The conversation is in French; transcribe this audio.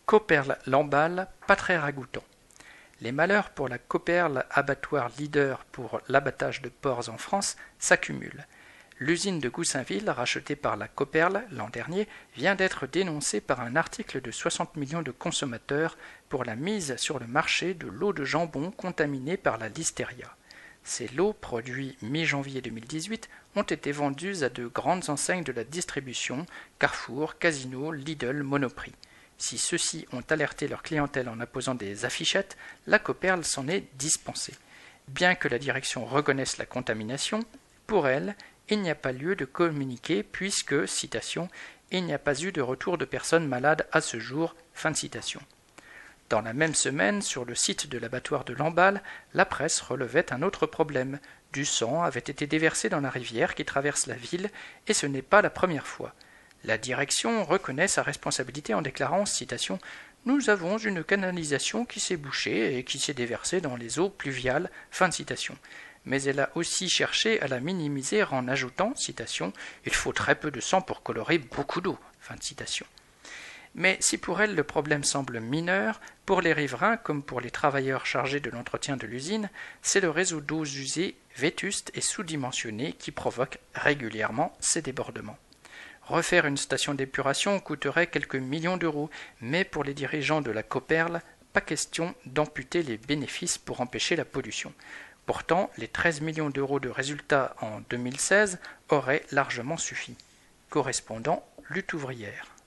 Cauperle-Lamballe, pas très ragoûtant. Les malheurs pour la Cauperle, abattoir leader pour l'abattage de porcs en France, s'accumulent. L'usine de Goussainville, rachetée par la Cauperle l'an dernier, vient d'être dénoncée par un article de 60 millions de consommateurs pour la mise sur le marché de lots de jambon contaminés par la listeria. Ces lots, produits mi-janvier 2018, ont été vendus à de grandes enseignes de la distribution, Carrefour, Casino, Lidl, Monoprix. Si ceux-ci ont alerté leur clientèle en apposant des affichettes, la Cauperle s'en est dispensée. Bien que la direction reconnaisse la contamination, pour elle, il n'y a pas lieu de communiquer puisque, citation, « il n'y a pas eu de retour de personnes malades à ce jour », fin de citation. Dans la même semaine, sur le site de l'abattoir de Lamballe, la presse relevait un autre problème. Du sang avait été déversé dans la rivière qui traverse la ville, et ce n'est pas la première fois. La direction reconnaît sa responsabilité en déclarant, citation, « Nous avons une canalisation qui s'est bouchée et qui s'est déversée dans les eaux pluviales », fin de citation. Mais elle a aussi cherché à la minimiser en ajoutant, citation, « Il faut très peu de sang pour colorer beaucoup d'eau », fin de citation. Mais si pour elle le problème semble mineur, pour les riverains comme pour les travailleurs chargés de l'entretien de l'usine, c'est le réseau d'eau usée, vétuste et sous-dimensionné qui provoque régulièrement ces débordements. Refaire une station d'épuration coûterait quelques millions d'euros, mais pour les dirigeants de la Cauperle, pas question d'amputer les bénéfices pour empêcher la pollution. Pourtant, les 13 millions d'euros de résultats en 2016 auraient largement suffi. Correspondant Lutte ouvrière.